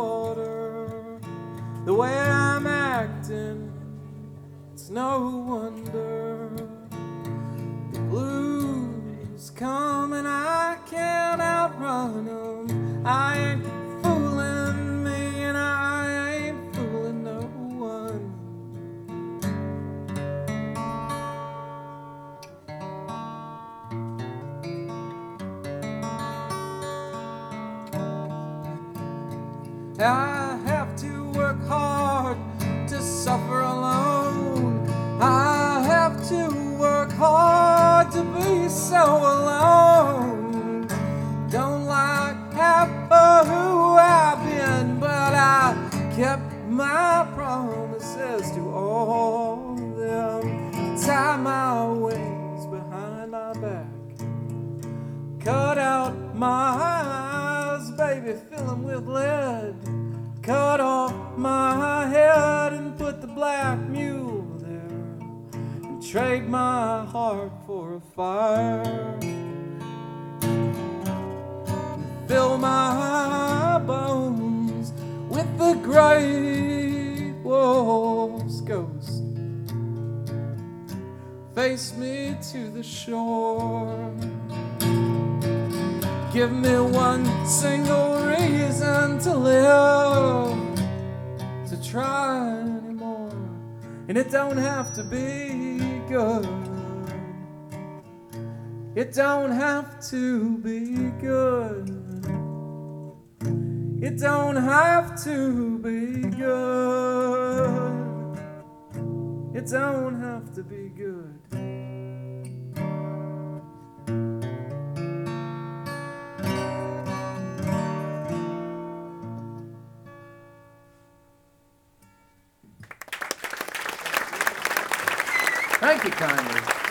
water. The way I'm acting, it's no wonder. The blues come and I can't outrun them. I ain't fooling me and I ain't fooling no one. I have to work hard to suffer alone. I have to work hard to be so alone. Don't like half of who I've been, but I kept my promises to all of them. Tie my ways behind my back, cut out my eyes, baby, fill them with lead. Cut off my head and put the black mule there, and trade my heart for a fire. Fill my bones with the great wolf's ghost. Face me to the shore. Give me one single reason to live, to try anymore. And it don't have to be good. It don't have to be good. It don't have to be good. It don't have to be good. Thank you kindly.